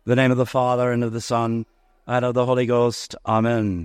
In the name of the Father, and of the Son, and of the Holy Ghost. Amen.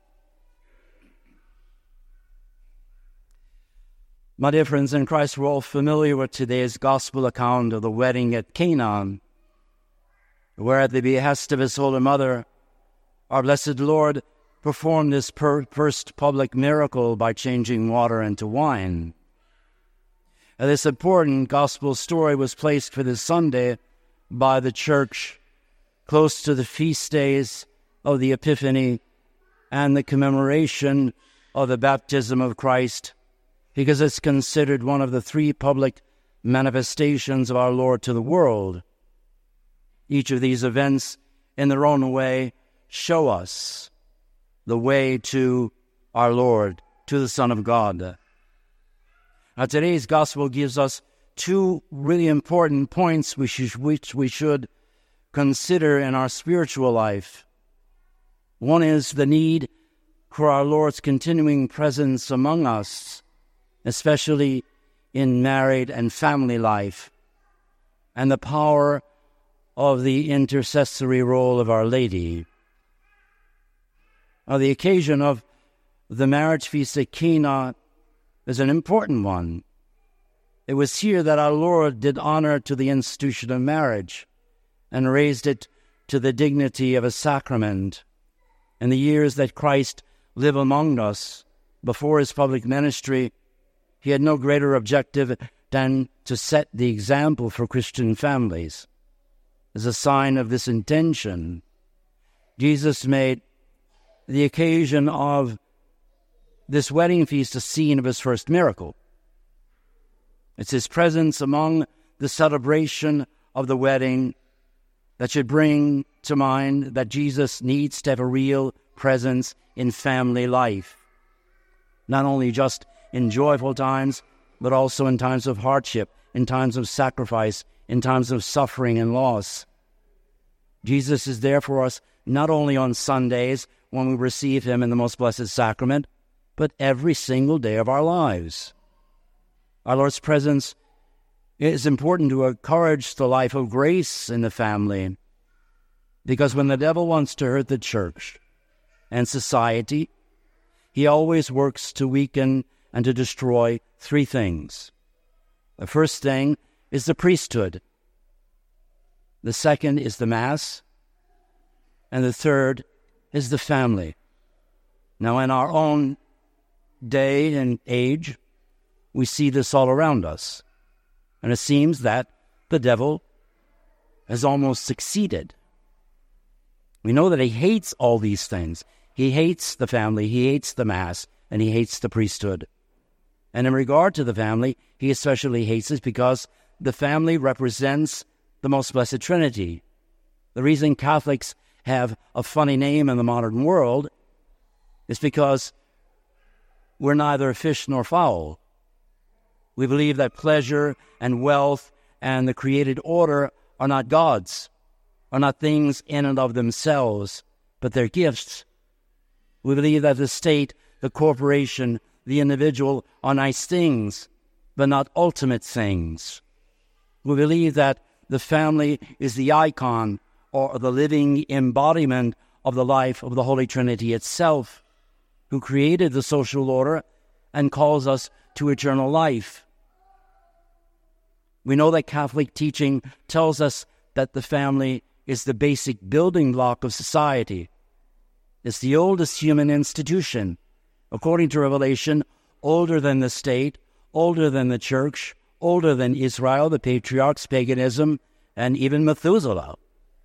My dear friends in Christ, we're all familiar with today's gospel account of the wedding at Cana, where at the behest of his Holy Mother, our blessed Lord performed this first public miracle by changing water into wine. And this important gospel story was placed for this Sunday by the Church close to the feast days of the Epiphany and the commemoration of the baptism of Christ, because it's considered one of the three public manifestations of our Lord to the world. Each of these events, in their own way, show us the way to our Lord, to the Son of God. Now, today's gospel gives us two really important points which we should consider in our spiritual life. One is the need for our Lord's continuing presence among us, especially in married and family life, and the power of the intercessory role of Our Lady. Now, the occasion of the marriage feast at Cana is an important one. It was here that our Lord did honor to the institution of marriage and raised it to the dignity of a sacrament. In the years that Christ lived among us before his public ministry, he had no greater objective than to set the example for Christian families. As a sign of this intention, Jesus made the occasion of this wedding feast a scene of his first miracle. It's his presence among the celebration of the wedding that should bring to mind that Jesus needs to have a real presence in family life, not only just in joyful times, but also in times of hardship, in times of sacrifice, in times of suffering and loss. Jesus is there for us not only on Sundays when we receive him in the most blessed sacrament, but every single day of our lives. Our Lord's presence is important to encourage the life of grace in the family, because when the devil wants to hurt the church and society, he always works to weaken and to destroy three things. The first thing is the priesthood. The second is the Mass. And the third is the family. Now, in our own day and age, we see this all around us. And it seems that the devil has almost succeeded. We know that he hates all these things. He hates the family, he hates the Mass, and he hates the priesthood. And in regard to the family, he especially hates it because the family represents the Most Blessed Trinity. The reason Catholics have a funny name in the modern world is because we're neither fish nor fowl. We believe that pleasure and wealth and the created order are not gods, are not things in and of themselves, but they're gifts. We believe that the state, the corporation, the individual are nice things, but not ultimate things. We believe that the family is the icon or the living embodiment of the life of the Holy Trinity itself, who created the social order and calls us to eternal life. We know that Catholic teaching tells us that the family is the basic building block of society. It's the oldest human institution, according to Revelation, older than the state, older than the church, older than Israel, the patriarchs, paganism, and even Methuselah.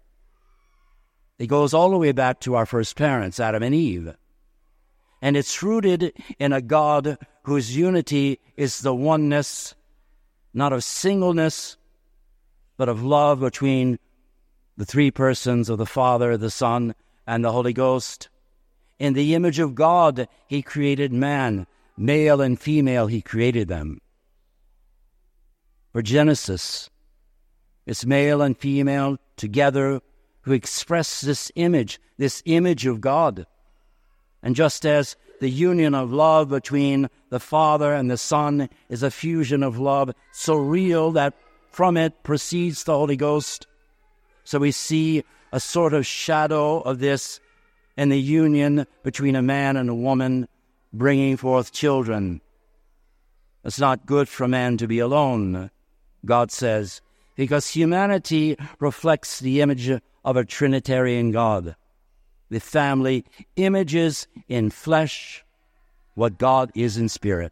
It goes all the way back to our first parents, Adam and Eve. And it's rooted in a God whose unity is the oneness, not of singleness, but of love between the three persons of the Father, the Son, and the Holy Ghost. In the image of God, he created man. Male and female, he created them. For Genesis, it's male and female together who express this image of God. And just as the union of love between the Father and the Son is a fusion of love so real that from it proceeds the Holy Ghost, so we see a sort of shadow of this in the union between a man and a woman bringing forth children. It's not good for man to be alone, God says, because humanity reflects the image of a Trinitarian God. The family images in flesh what God is in spirit.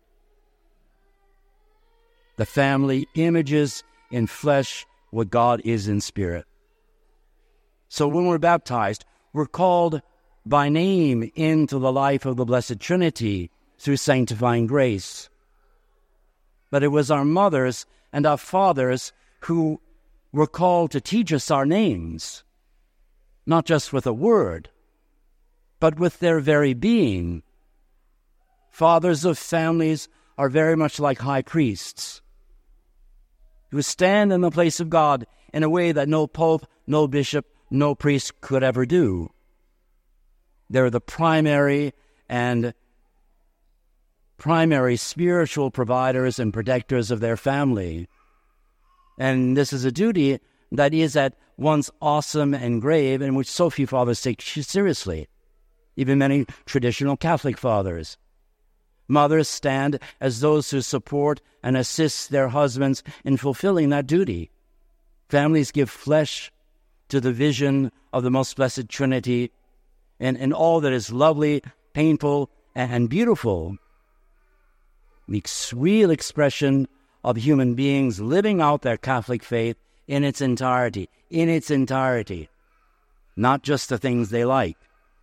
The family images in flesh what God is in spirit. So when we're baptized, we're called by name into the life of the Blessed Trinity through sanctifying grace. But it was our mothers and our fathers who were called to teach us our names, not just with a word, but with their very being. Fathers of families are very much like high priests, who stand in the place of God in a way that no pope, no bishop, no priest could ever do. They're the primary spiritual providers and protectors of their family. And this is a duty that is at once awesome and grave, and which so few fathers take seriously, even many traditional Catholic fathers. Mothers stand as those who support and assist their husbands in fulfilling that duty. Families give flesh to the vision of the Most Blessed Trinity and all that is lovely, painful, and beautiful. The real expression of human beings living out their Catholic faith in its entirety, not just the things they like.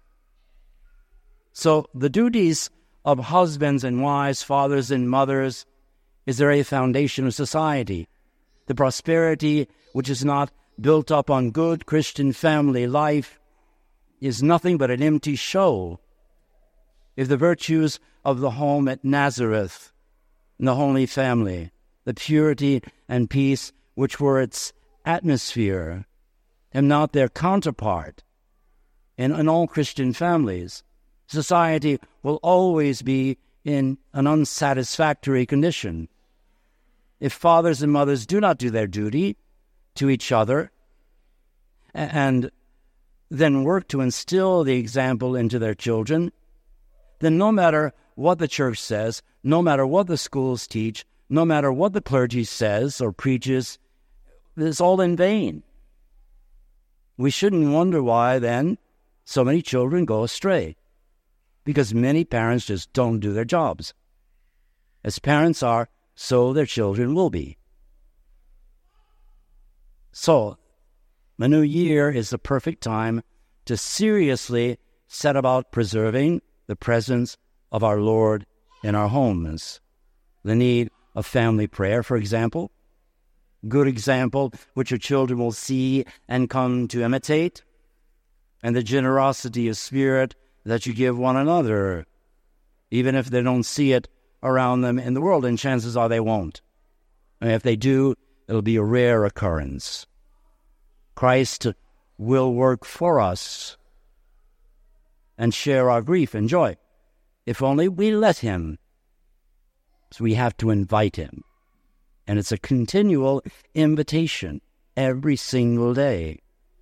So the duties of husbands and wives, fathers and mothers, is the very foundation of society. The prosperity which is not built up on good Christian family life is nothing but an empty show. If the virtues of the home at Nazareth, and the Holy Family, the purity and peace which were its atmosphere, and not their counterpart in all Christian families, society will always be in an unsatisfactory condition. If fathers and mothers do not do their duty to each other and then work to instill the example into their children, then no matter what the church says, no matter what the schools teach, no matter what the clergy says or preaches, it's all in vain. We shouldn't wonder why, then, so many children go astray, because many parents just don't do their jobs. As parents are, so their children will be. So, the new year is the perfect time to seriously set about preserving the presence of our Lord in our homes. The need of family prayer, for example, good example which your children will see and come to imitate, and the generosity of spirit that you give one another, even if they don't see it around them in the world, and chances are they won't. And if they do, it'll be a rare occurrence. Christ will work for us and share our grief and joy, if only we let him. So we have to invite him. And it's a continual invitation every single day.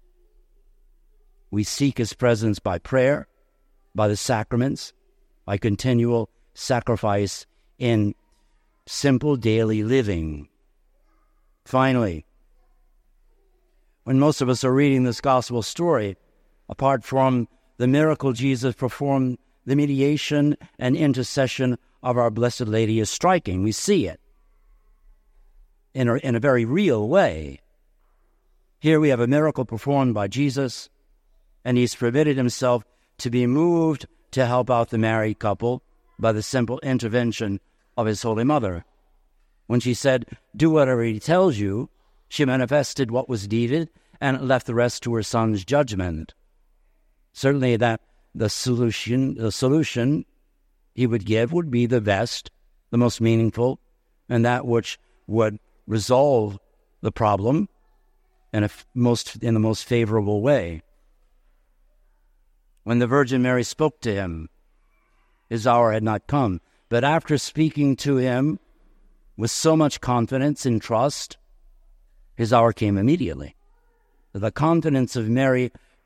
We seek his presence by prayer, by the sacraments, by continual sacrifice in simple daily living. Finally, when most of us are reading this gospel story, apart from the miracle Jesus performed, the mediation and intercession of our Blessed Lady is striking. We see it in a very real way. Here we have a miracle performed by Jesus, and he's permitted himself to be moved to help out the married couple by the simple intervention of his Holy Mother. When she said, "Do whatever he tells you," she manifested what was needed and left the rest to her son's judgment. Certainly that the solution he would give would be the best, the most meaningful, and that which would resolve the problem in the most favorable way. When the Virgin Mary spoke to him, his hour had not come. But after speaking to him with so much confidence and trust, his hour came immediately. The confidence of Mary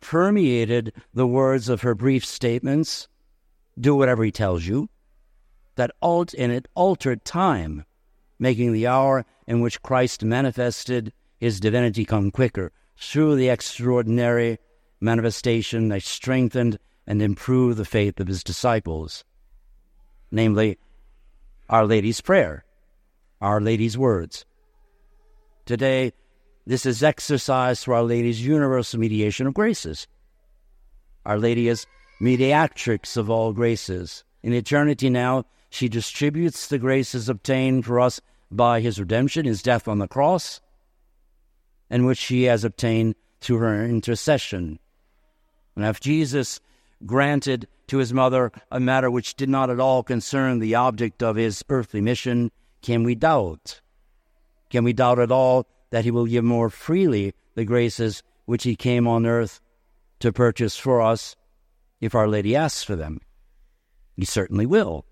permeated the words of her brief statements, do whatever he tells you, and it altered time, making the hour in which Christ manifested his divinity come quicker. Through the extraordinary manifestation that strengthened and improved the faith of his disciples, namely, Our Lady's Prayer, Our Lady's words. Today, this is exercised through Our Lady's universal mediation of graces. Our Lady is mediatrix of all graces. In eternity now, she distributes the graces obtained for us by his redemption, his death on the cross, and which she has obtained through her intercession. And if Jesus granted to his mother a matter which did not at all concern the object of his earthly mission, can we doubt? Can we doubt at all that he will give more freely the graces which he came on earth to purchase for us if Our Lady asks for them? He certainly will.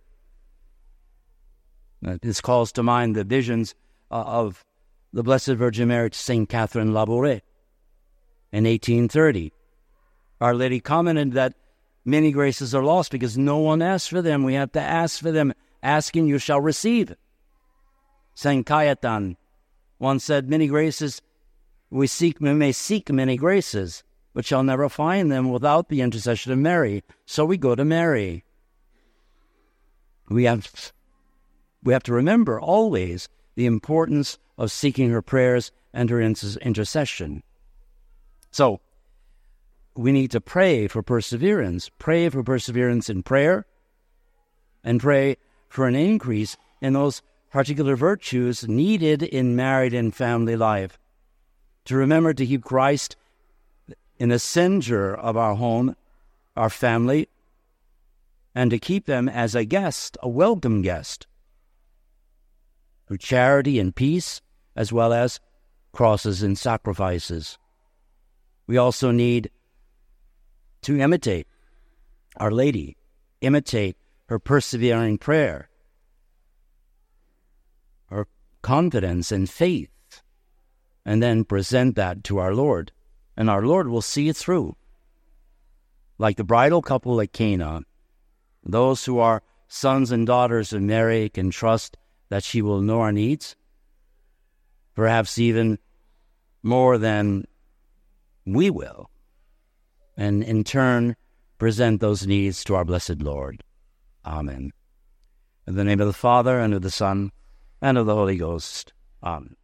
This calls to mind the visions of the Blessed Virgin Mary to St. Catherine Labouré in 1830. Our Lady commented that many graces are lost because no one asks for them. We have to ask for them. Asking, you shall receive. St. Cajetan once said, many graces, we may seek many graces, but shall never find them without the intercession of Mary. So we go to Mary. We have to remember always the importance of seeking her prayers and her intercession. So, we need to pray for perseverance in prayer, and pray for an increase in those particular virtues needed in married and family life. To remember to keep Christ in the center of our home, our family, and to keep them as a guest, a welcome guest, through charity and peace, as well as crosses and sacrifices. We also need to imitate Our Lady, imitate her persevering prayer, her confidence and faith, and then present that to our Lord. And our Lord will see it through. Like the bridal couple at Cana, those who are sons and daughters of Mary can trust that she will know our needs, perhaps even more than we will, and in turn present those needs to our blessed Lord. Amen. In the name of the Father, and of the Son, and of the Holy Ghost. Amen.